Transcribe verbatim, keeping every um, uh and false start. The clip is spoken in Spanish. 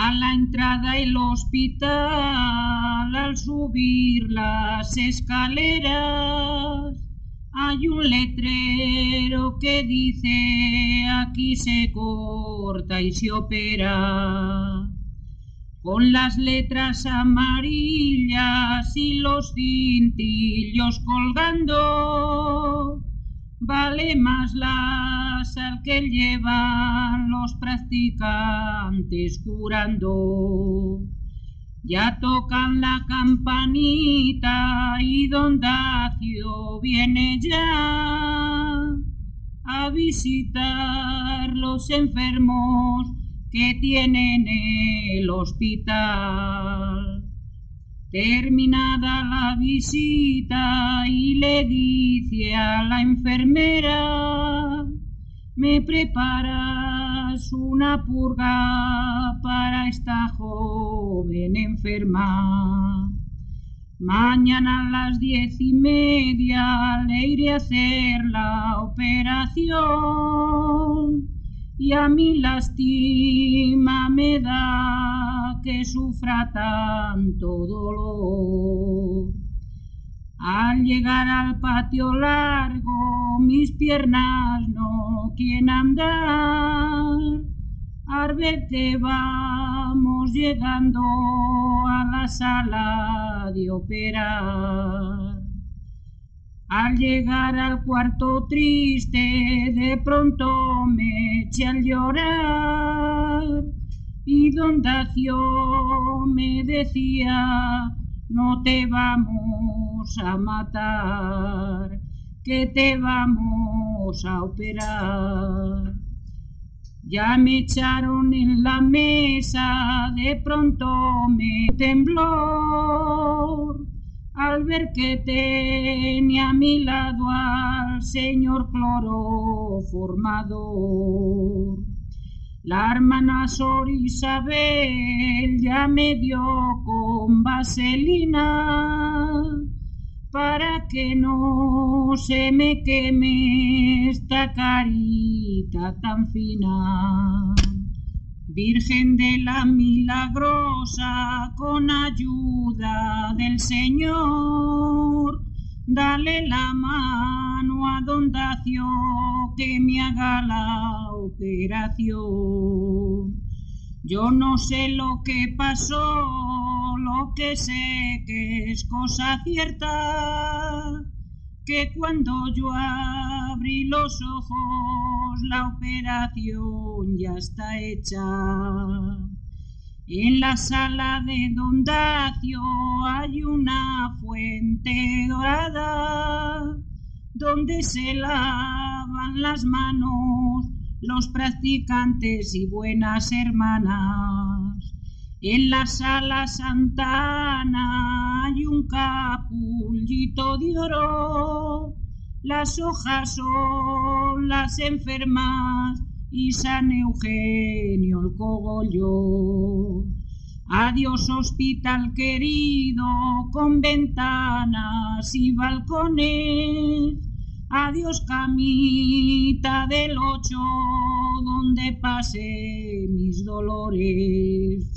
A la entrada del hospital, al subir las escaleras, hay un letrero que dice: aquí se corta y se opera. Con las letras amarillas y los cintillos colgando, vale más la sal que llevan los practicantes curando. Ya tocan la campanita y don Dacio viene ya a visitar los enfermos que tienen el hospital. Terminada la visita y le dice a la enfermera: me preparas una purga para esta joven enferma. Mañana a las diez y media le iré a hacer la operación, y a mí lástima me da que sufra tanto dolor. Al llegar al patio largo, mis piernas no quieren andar, al ver que vamos llegando a la sala de operar. Al llegar al cuarto triste, de pronto me eché a llorar, y don Dacio me decía: no te vamos a matar, que te vamos a operar. Ya me echaron en la mesa, de pronto me tembló al ver que tenía a mi lado al señor cloroformador. La hermana Sor Isabel ya me dio con vaselina para que no se me queme esta carita tan fina. Virgen de la Milagrosa, con ayuda del Señor, dale la mano a don Dacio que me haga la operación. Yo no sé lo que pasó, lo que sé que es cosa cierta, que cuando yo abrí los ojos la operación ya está hecha. En la sala de don Dacio hay una fuente dorada donde se lavan las manos los practicantes y buenas hermanas. En la sala Santa Ana hay un capullito de oro, las hojas son las enfermas y San Eugenio el cogollo. Adiós hospital querido con ventanas y balcones, adiós camita del ocho donde pasé mis dolores.